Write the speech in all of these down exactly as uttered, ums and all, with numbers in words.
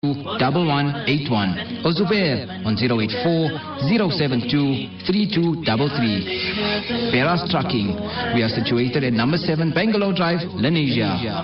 one one eight one or Zubair on zero eight four, zero seven two, three two three three. Peras Trucking. We are situated at number seven Bangalore Drive, Lenasia.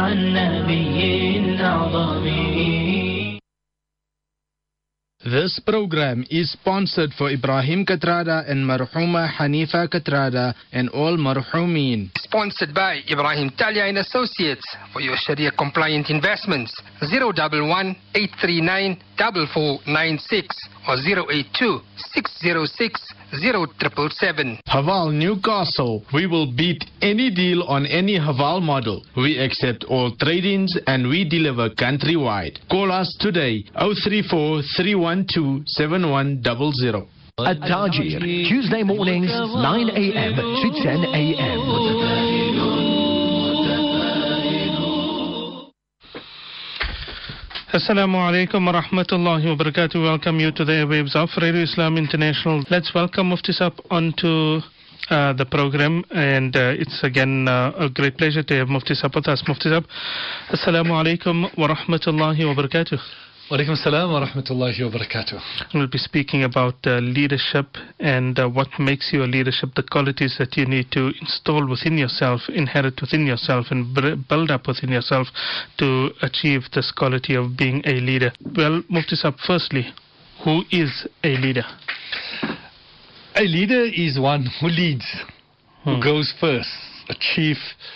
This program is sponsored for Ibrahim Katrada and Marhuma Hanifa Katrada and all Marhumin. Sponsored by Ibrahim Talia and Associates for your Sharia compliant investments. zero one one, eight three nine, four four nine six or zero eight two, six zero six, zero seven seven. Haval Newcastle. We will beat any deal on any Haval model. We accept all trade-ins and we deliver countrywide. Call us today oh three four, three one two, seven one zero zero. At Tajir, Tuesday mornings, nine a m to ten a m Assalamu alaikum wa rahmatullahi wa barakatuh. Welcome you to the airwaves of Radio Islam International. Let's welcome Mufti Sahab onto uh, the program, and uh, it's again uh, a great pleasure to have Mufti Sahab with us. Mufti Sahab, Assalamu alaikum wa rahmatullahi wa barakatuh. Wa alaikum assalam wa rahmatullahi wa barakatuh. We'll be speaking about uh, leadership and uh, what makes you a leadership, the qualities that you need to install within yourself, inherit within yourself, and build up within yourself to achieve this quality of being a leader. Well, Mufti Sahab, firstly, who is a leader? A leader is one who leads, hmm. who goes first, a chief,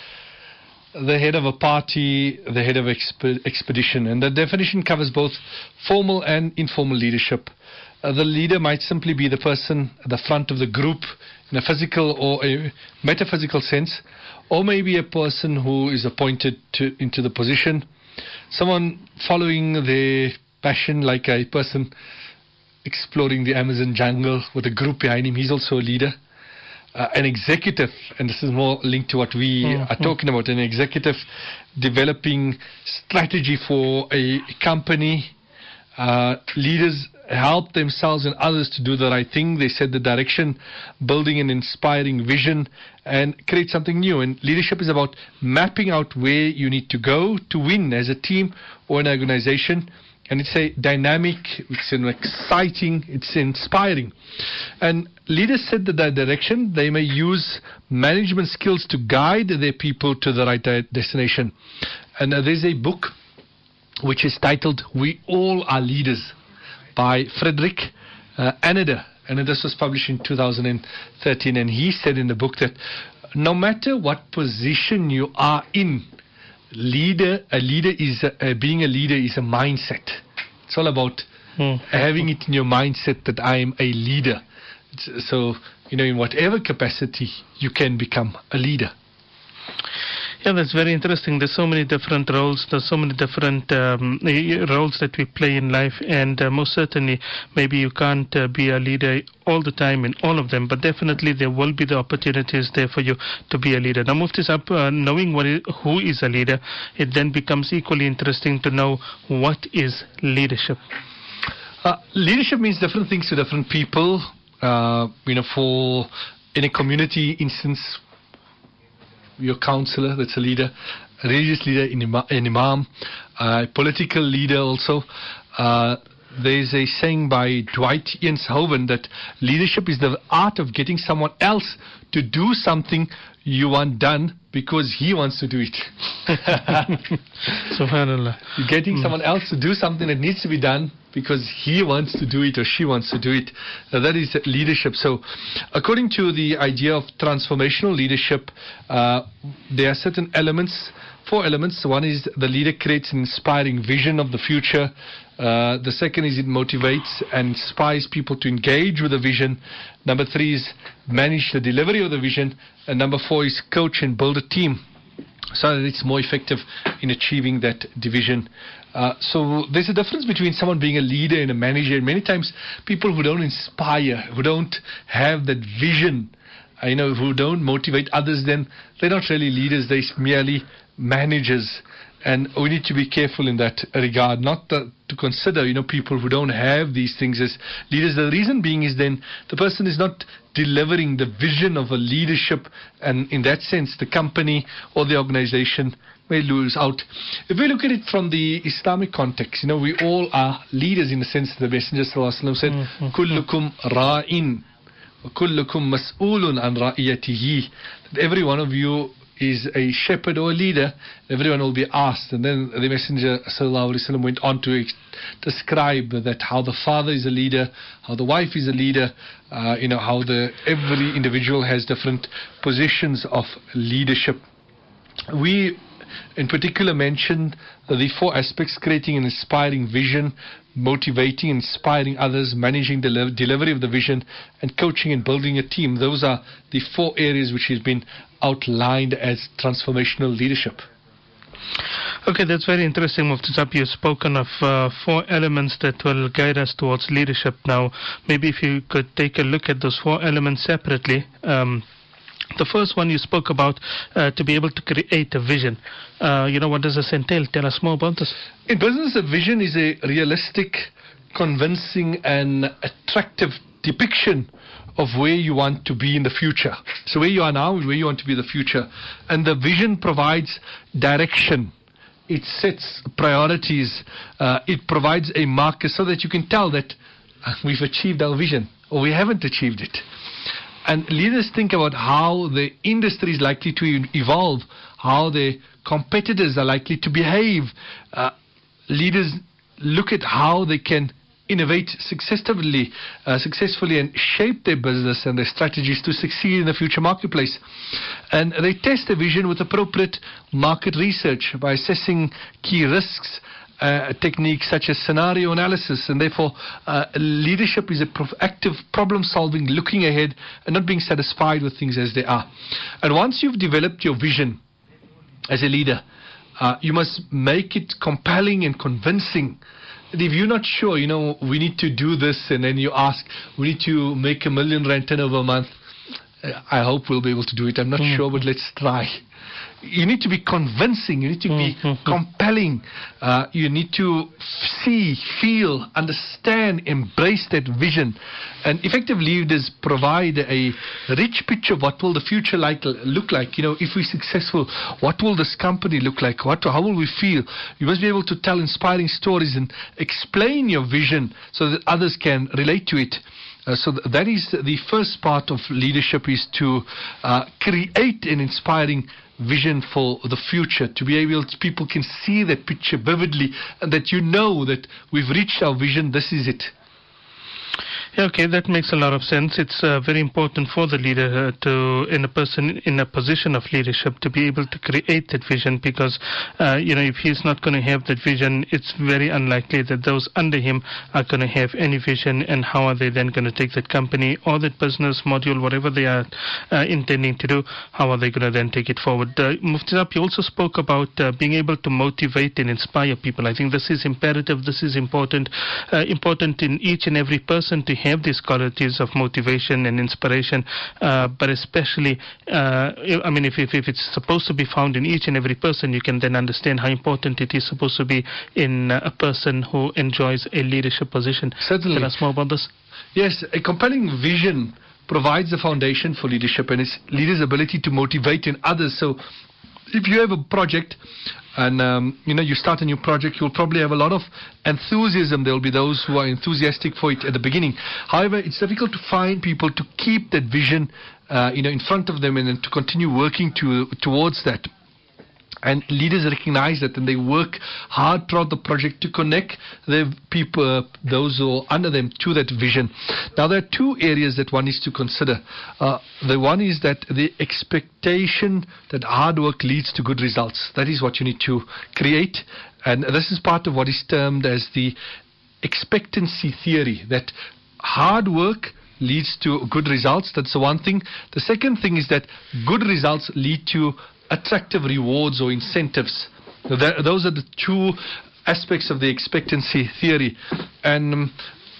the head of a party, the head of exp- expedition. And the definition covers both formal and informal leadership. Uh, the leader might simply be the person at the front of the group in a physical or a metaphysical sense, or maybe a person who is appointed to, into the position, someone following their passion, like a person exploring the Amazon jungle with a group behind him. He's also a leader. Uh, an executive, and this is more linked to what we mm-hmm. are talking about, an executive developing strategy for a company. Uh, leaders help themselves and others to do the right thing. They set the direction, building an inspiring vision, and create something new. And leadership is about mapping out where you need to go to win as a team or an organization. And it's a dynamic, it's an exciting, it's inspiring. And leaders set the direction. They may use management skills to guide their people to the right destination. And uh, there's a book which is titled We All Are Leaders by Frederick uh, Aneder. And this was published in two thousand thirteen. And he said in the book that no matter what position you are in, Leader, a leader is a, uh, being a leader is a mindset. It's all about hmm. having it in your mindset that I am a leader. It's, so, you know, in whatever capacity you can become a leader. Yeah, that's very interesting. There's so many different roles. There's so many different um, roles that we play in life, and uh, most certainly, maybe you can't uh, be a leader all the time in all of them, but definitely there will be the opportunities there for you to be a leader. Now, Mufti Sahab, uh, knowing what is, who is a leader, it then becomes equally interesting to know what is leadership. Uh, leadership means different things to different people. Uh, you know, for in a community instance, your counselor, that's a leader, a religious leader, an imam, a political leader also. Uh, there's a saying by Dwight Eisenhower that leadership is the art of getting someone else to do something you want done because he wants to do it. Subhanallah. You're getting mm. someone else to do something that needs to be done because he wants to do it or she wants to do it. Uh, that is leadership. So, according to the idea of transformational leadership, uh, there are certain elements, four elements. One is the leader creates an inspiring vision of the future. Uh, the second is it motivates and inspires people to engage with the vision. Number three is manage the delivery of the vision. And number four is coach and build a team so that it's more effective in achieving that division. Uh, so there's a difference between someone being a leader and a manager. Many times people who don't inspire, who don't have that vision, uh, you know, who don't motivate others, then they're not really leaders, they're merely managers. And we need to be careful in that regard, not to, to consider, you know, people who don't have these things as leaders. The reason being is then the person is not delivering the vision of a leadership, and in that sense, the company or the organization may lose out. If we look at it from the Islamic context, you know, we all are leaders in the sense that the Messenger sallallahu alaihi wasallam said, "Kullukum ra'in, wa kullukum mas'ulun an ra'iyatihi." That every one of you is a shepherd or a leader, everyone will be asked. And then the Messenger sallallahu alaihi wasallam went on to ex- describe that how the father is a leader, how the wife is a leader, uh, you know, how the every individual has different positions of leadership. We in particular mentioned the four aspects: creating an inspiring vision, motivating, inspiring others, managing the deli- delivery of the vision, and coaching and building a team. Those are the four areas which has been outlined as transformational leadership. Okay, that's very interesting, Mufti Saab. You've spoken of uh, four elements that will guide us towards leadership. Now, maybe if you could take a look at those four elements separately. Um, The first one you spoke about, uh, to be able to create a vision. Uh, you know, what does this entail? Tell us more about this. In business, a vision is a realistic, convincing and attractive depiction of where you want to be in the future. So where you are now is where you want to be in the future. And the vision provides direction. It sets priorities. Uh, it provides a marker so that you can tell that uh, we've achieved our vision or we haven't achieved it. And leaders think about how the industry is likely to evolve, how the competitors are likely to behave. Uh, leaders look at how they can innovate successfully, uh, successfully and shape their business and their strategies to succeed in the future marketplace. And they test the vision with appropriate market research by assessing key risks, Uh, techniques such as scenario analysis, and therefore uh, leadership is a proactive problem solving, looking ahead and not being satisfied with things as they are. And once you've developed your vision as a leader, uh, you must make it compelling and convincing. And if you're not sure, you know, we need to do this, and then you ask, we need to make a million rand turnover a month, uh, I hope we'll be able to do it. I'm not mm. sure, but let's try. You need to be convincing. You need to be mm-hmm. compelling. Uh, you need to see, feel, understand, embrace that vision. And effective leaders provide a rich picture of what will the future like look like. You know, if we're successful, what will this company look like? What, how will we feel? You must be able to tell inspiring stories and explain your vision so that others can relate to it. Uh, so th- that is the first part of leadership, is to uh, create an inspiring vision for the future, to be able to, people can see that picture vividly, and that you know that we've reached our vision, this is it. Yeah, okay, that makes a lot of sense. It's uh, very important for the leader uh, to, in a person in a position of leadership, to be able to create that vision, because, uh, you know, if he's not going to have that vision, it's very unlikely that those under him are going to have any vision, and how are they then going to take that company or that business module, whatever they are uh, intending to do, how are they going to then take it forward? Uh, Mufti Saab, you also spoke about uh, being able to motivate and inspire people. I think this is imperative, this is important, uh, important in each and every person to have these qualities of motivation and inspiration, uh, but especially, uh, I mean, if, if, if it's supposed to be found in each and every person, you can then understand how important it is supposed to be in uh, a person who enjoys a leadership position. Certainly. Tell us more about this. Yes, a compelling vision provides the foundation for leadership, and it's leaders' ability to motivate in others. So if you have a project and um, you know, you start a new project, you'll probably have a lot of enthusiasm. There will be those who are enthusiastic for it at the beginning. However, it's difficult to find people to keep that vision uh, you know, in front of them, and then to continue working to, towards that. And leaders recognize that, and they work hard throughout the project to connect the people, uh, those who are under them, to that vision. Now, there are two areas that one needs to consider. Uh, the one is that the expectation that hard work leads to good results. That is what you need to create. And this is part of what is termed as the expectancy theory, that hard work leads to good results. That's the one thing. The second thing is that good results lead to attractive rewards or incentives. That, those are the two aspects of the expectancy theory. And um,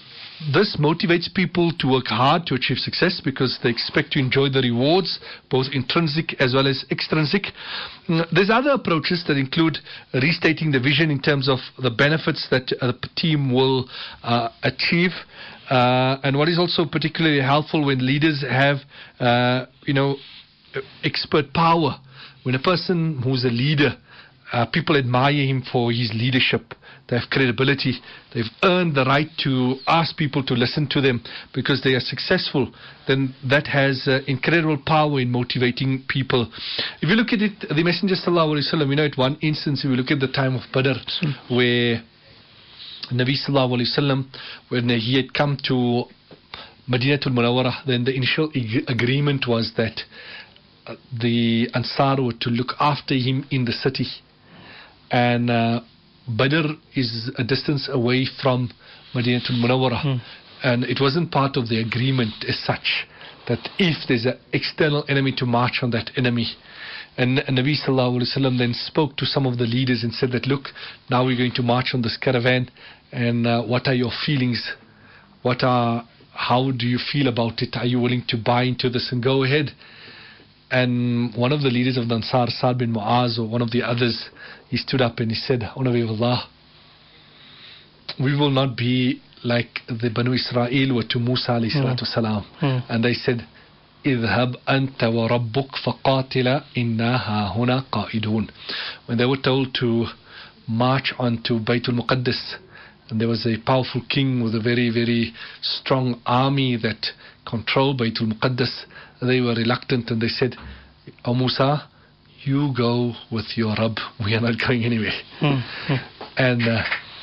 this motivates people to work hard to achieve success, because they expect to enjoy the rewards, both intrinsic as well as extrinsic. Mm, there's other approaches that include restating the vision in terms of the benefits that uh, the team will uh, achieve. Uh, and what is also particularly helpful when leaders have, uh, you know, expert power. When a person who's a leader Uh, people admire him for his leadership. They have credibility. They've earned the right to ask people to listen to them because they are successful. Then that has uh, incredible power in motivating people. If you look at it, the Messenger Sallallahu Alaihi Wasallam, you know, at one instance, if you look at the time of Badr, where Nabi Sallallahu Alaihi Wasallam, when he had come to Madinatul Munawwarah, then the initial ag- agreement was that uh, the Ansar were to look after him in the city. And uh, Badr is a distance away from Madinatul Munawwarah. Hmm. And it wasn't part of the agreement as such that if there's an external enemy to march on that enemy. And, and Nabi Sallallahu Alaihi Wasallam then spoke to some of the leaders and said that, look, now we're going to march on this caravan, and uh, what are your feelings? What are, how do you feel about it? Are you willing to buy into this and go ahead? And one of the leaders of the Ansar, Sa'd bin Mu'az, or one of the others, he stood up and he said, O Nabi of Allah, we will not be like the Banu Israel were to Musa alayhi salatu salam. Mm. And they said, اذهب أنت وربك فقاتلا إنا هاهنا قائدون. When they were told to march on to Baytul Muqaddas, and there was a powerful king with a very, very strong army that controlled Baytul Muqaddas, they were reluctant and they said, O Musa, you go with your Rabb, we are not going anywhere. Mm-hmm. And uh,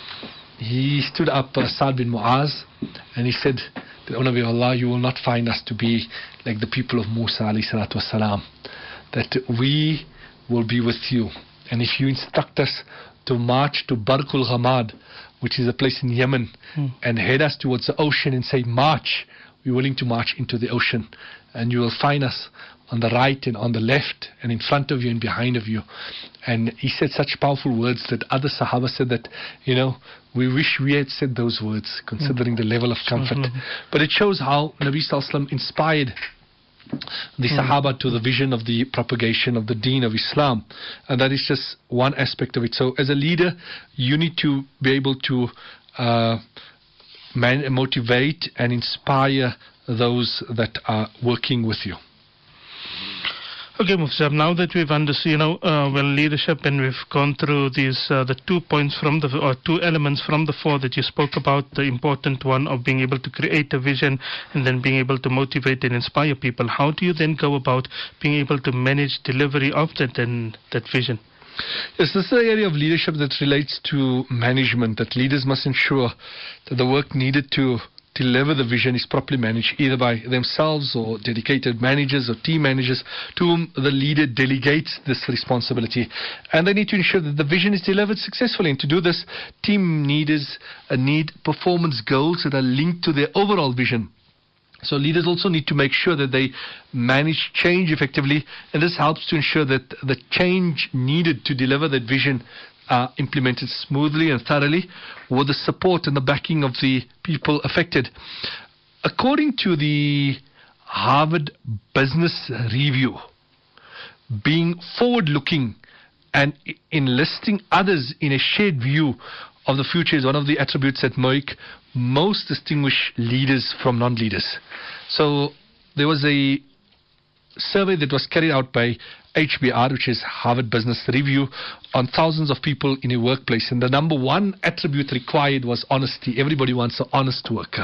he stood up, uh, Sa'd bin Mu'az, and he said, O Nabi of Allah, you will not find us to be like the people of Musa alayhi salatu wasalam, that we will be with you. And if you instruct us to march to Barkul Ghamad, which is a place in Yemen, mm. and head us towards the ocean and say, march, we're willing to march into the ocean. And you will find us on the right and on the left and in front of you and behind of you. And he said such powerful words that other Sahaba said that, you know, we wish we had said those words, considering mm. the level of comfort. Mm-hmm. But it shows how Nabi Sallallahu Alaihi Wasallam inspired the mm. Sahaba to the vision of the propagation of the deen of Islam. And that is just one aspect of it. So as a leader, you need to be able to uh, man- motivate and inspire those that are working with you. Okay, Mufti Sahib, now that we've understood, you know, uh, well, leadership, and we've gone through these, uh, the two points from the, or two elements from the four that you spoke about, the important one of being able to create a vision and then being able to motivate and inspire people. How do you then go about being able to manage delivery of that, and that vision? Yes, this is the area of leadership that relates to management, that leaders must ensure that the work needed to deliver the vision is properly managed, either by themselves or dedicated managers or team managers to whom the leader delegates this responsibility. And they need to ensure that the vision is delivered successfully. And to do this, team leaders uh, need performance goals that are linked to their overall vision. So leaders also need to make sure that they manage change effectively, and this helps to ensure that the change needed to deliver that vision are implemented smoothly and thoroughly with the support and the backing of the people affected. According to the Harvard Business Review, being forward-looking and enlisting others in a shared view of the future is one of the attributes that make most distinguish leaders from non-leaders. So there was a survey that was carried out by H B R, which is Harvard Business Review, on thousands of people in a workplace. And the number one attribute required was honesty. Everybody wants an honest worker.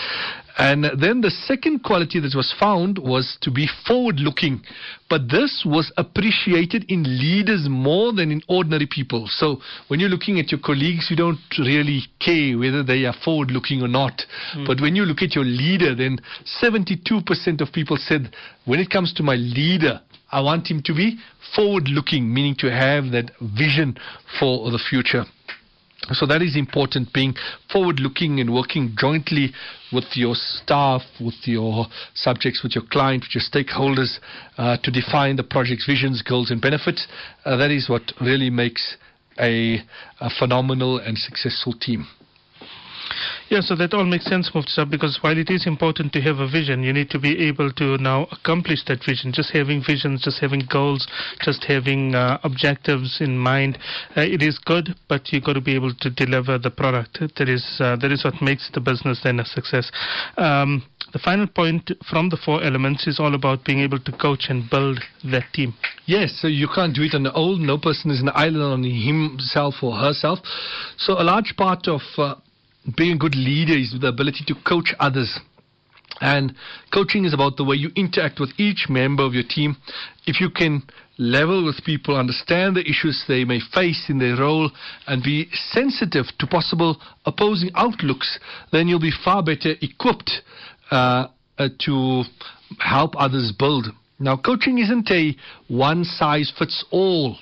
And then the second quality that was found was to be forward-looking. But this was appreciated in leaders more than in ordinary people. So when you're looking at your colleagues, you don't really care whether they are forward-looking or not. Mm. But when you look at your leader, then seventy-two percent of people said, when it comes to my leader, I want him to be forward-looking, meaning to have that vision for the future. So that is important, being forward-looking and working jointly with your staff, with your subjects, with your client, with your stakeholders uh, to define the project's visions, goals and benefits. Uh, that is what really makes a, a phenomenal and successful team. Yeah, so that all makes sense, Mufti Sahib, because while it is important to have a vision, you need to be able to now accomplish that vision. Just having visions, just having goals, just having uh, objectives in mind, uh, it is good, but you've got to be able to deliver the product. That is, uh, that is what makes the business then a success. Um, the final point from the four elements is all about being able to coach and build that team. Yes, so you can't do it on the own. No person is an island on himself or herself. So a large part of uh, being a good leader is the ability to coach others. And coaching is about the way you interact with each member of your team. If you can level with people, understand the issues they may face in their role, and be sensitive to possible opposing outlooks, then you'll be far better equipped uh, uh, to help others build. Now, coaching isn't a one-size-fits-all.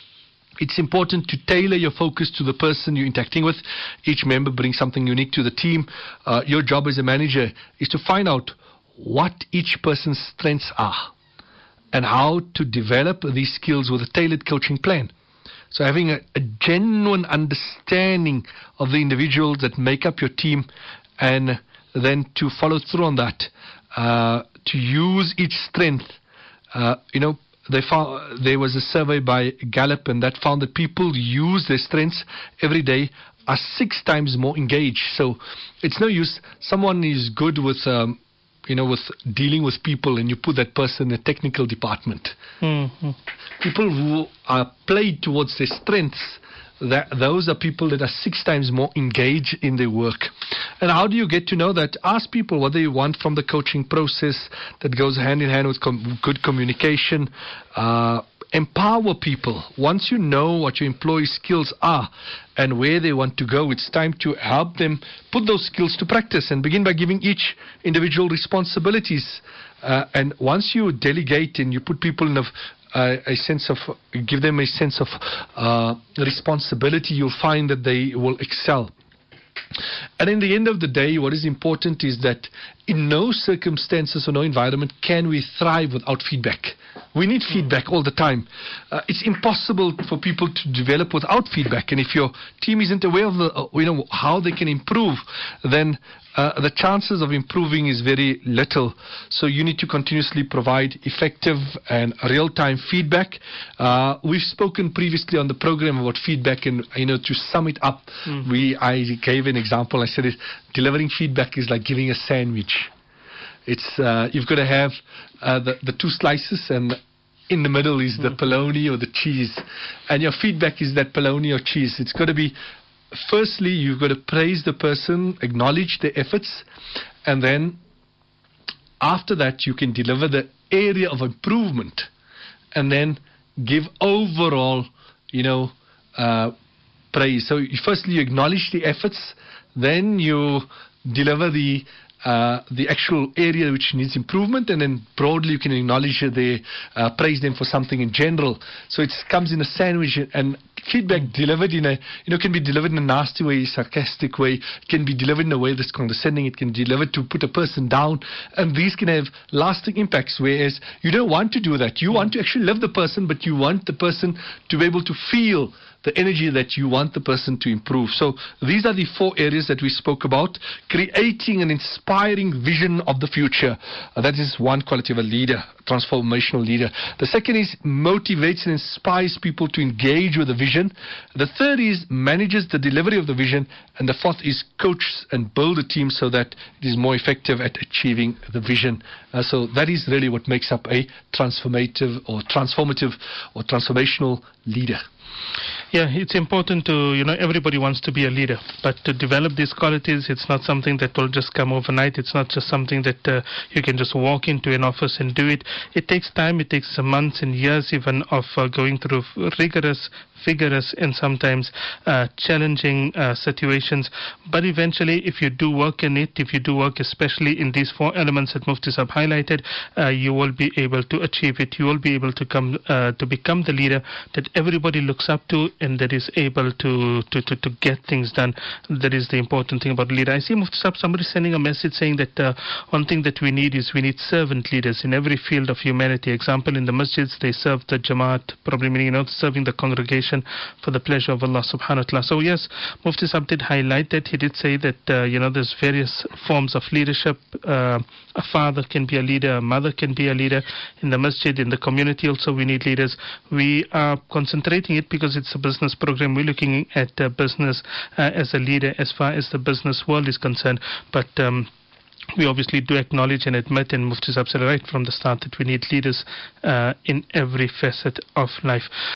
It's important to tailor your focus to the person you're interacting with. Each member brings something unique to the team. Uh, your job as a manager is to find out what each person's strengths are and how to develop these skills with a tailored coaching plan. So having a, a genuine understanding of the individuals that make up your team, and then to follow through on that, uh, to use each strength. Uh, you know, They found, there was a survey by Gallup, and that found that people use their strengths every day are six times more engaged. So it's no use. Someone is good with, um, you know, with dealing with people, and you put that person in a technical department. Mm-hmm. People who are played towards their strengths, that those are people that are six times more engaged in their work. And how do you get to know that? Ask people what they want from the coaching process. That goes hand in hand with com- good communication. Uh, empower people. Once you know what your employees' skills are and where they want to go, it's time to help them put those skills to practice, and begin by giving each individual responsibilities. Uh, and once you delegate and you put people in a Uh, a sense of, give them a sense of uh, responsibility, you'll find that they will excel. And in the end of the day, what is important is that in no circumstances or no environment can we thrive without feedback. We need feedback all the time. Uh, it's impossible for people to develop without feedback. And if your team isn't aware of the, uh, you know, how they can improve, then uh, the chances of improving is very little. So you need to continuously provide effective and real-time feedback. Uh, we've spoken previously on the program about feedback, and you know, to sum it up, mm-hmm. we I gave an example. I said it, delivering feedback is like giving a sandwich. It's uh, you've got to have uh, the, the two slices, and in the middle is the mm. bologna or the cheese, and your feedback is that bologna or cheese. It's got to be, firstly, you've got to praise the person, acknowledge their efforts, and then after that you can deliver the area of improvement, and then give overall, you know, uh, praise. So you, firstly you acknowledge the efforts, then you deliver the Uh, the actual area which needs improvement, and then broadly you can acknowledge they uh, praise them for something in general. So it comes in a sandwich, and feedback delivered in a, you know, can be delivered in a nasty way, sarcastic way. It can be delivered in a way that's condescending. It can be delivered to put a person down, and these can have lasting impacts, whereas you don't want to do that. You want to actually love the person, but you want the person to be able to feel the energy that you want the person to improve. So these are the four areas that we spoke about. Creating an inspiring vision of the future. Uh, that is one quality of a leader, transformational leader. The second is motivates and inspires people to engage with the vision. The third is manages the delivery of the vision. And the fourth is coaches and build a team so that it is more effective at achieving the vision. Uh, so that is really what makes up a transformative or transformative or transformational leader. Yeah, it's important to, you know, everybody wants to be a leader, but to develop these qualities, it's not something that will just come overnight. It's not just something that uh, you can just walk into an office and do it. It takes time. It takes months and years even of uh, going through rigorous, vigorous, and sometimes uh, challenging uh, situations. But eventually, if you do work in it, if you do work especially in these four elements that Mufti Sahib highlighted, uh, you will be able to achieve it. You will be able to come uh, to become the leader that everybody looks up to, and that is able to, to, to, to get things done. That is the important thing about a leader. I see Mufti Sahib, somebody sending a message saying that uh, one thing that we need is we need servant leaders in every field of humanity. Example, in the masjids, they serve the Jamaat, probably meaning, you know, serving the congregation. position for the pleasure of Allah subhanahu wa ta'ala. So yes, Mufti Sahib did highlight that. He did say that, uh, you know, there's various forms of leadership. Uh, a father can be a leader, a mother can be a leader. In the masjid, in the community also we need leaders. We are concentrating it because it's a business program. We're looking at uh, business uh, as a leader as far as the business world is concerned. But um, we obviously do acknowledge and admit, and Mufti Sahib said right from the start, that we need leaders uh, in every facet of life.